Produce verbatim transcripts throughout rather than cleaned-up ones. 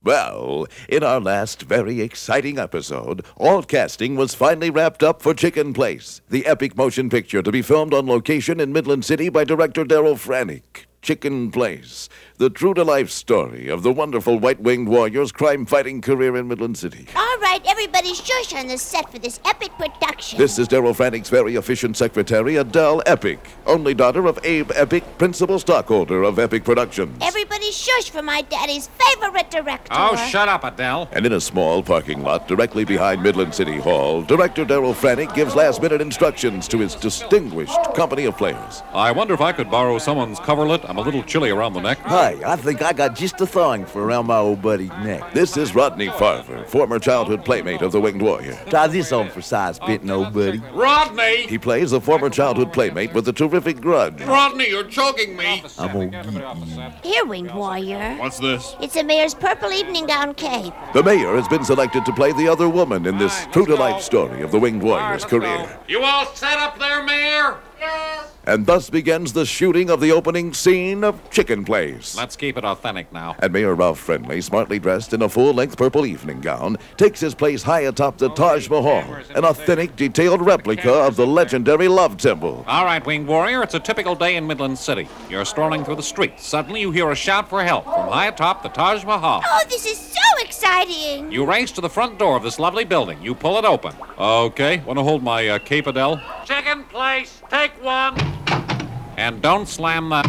Well, in our last very exciting episode, all casting was finally wrapped up for Chicken Place, the epic motion picture to be filmed on location in Midland City by director Daryl Frannick. Chicken Place, the true-to-life story of the wonderful White-Winged Warrior's crime-fighting career in Midland City. All right, everybody shush on the set for this epic production. This is Daryl Frannick's very efficient secretary, Adele Epic, only daughter of Abe Epic, principal stockholder of Epic Productions. Everybody shush for my daddy's favorite director. Oh, shut up, Adele. And in a small parking lot directly behind Midland City Hall, director Daryl Frannick gives last-minute instructions to his distinguished company of players. I wonder if I could borrow someone's coverlet. I'm a little chilly around the neck. Hi, I think I got just the thing for around my old buddy's neck. This is Rodney Farver, former childhood playmate of the Winged Warrior. Try this on for size fitting, old buddy. Rodney! He plays a former childhood playmate with a terrific grudge. Rodney, you're choking me. I'm gonna get you. Here, Winged Warrior. What's this? It's a mayor's purple evening gown cape. The mayor has been selected to play the other woman in this true-to-life story of the Winged Warrior's career. You all set up there, Mayor? Yes. And thus begins the shooting of the opening scene of Chicken Place. Let's keep it authentic now. And Mayor Ralph Friendly, smartly dressed in a full-length purple evening gown, takes his place high atop the Taj Mahal, an authentic, detailed replica of the legendary Love Temple. All right, Winged Warrior, it's a typical day in Midland City. You're strolling through the streets. Suddenly you hear a shout for help from high atop the Taj Mahal. Oh, this is so exciting. You race to the front door of this lovely building. You pull it open. Okay, want to hold my uh, cape, Adele? Chicken Place, take one. And don't slam the...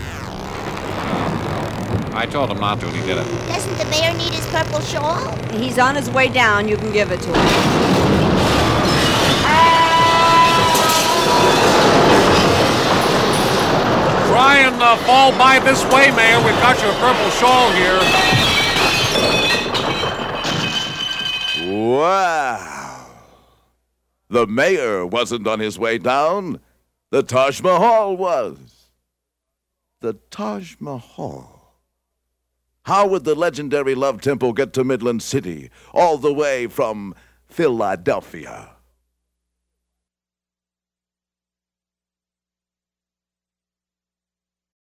I told him not to, and he did it. Doesn't the mayor need his purple shawl? He's on his way down. You can give it to him. Try and uh, fall by this way, Mayor. We've got your purple shawl here. Wow. The mayor wasn't on his way down. The Taj Mahal was. The Taj Mahal. How would the legendary Love Temple get to Midland City, all the way from Philadelphia?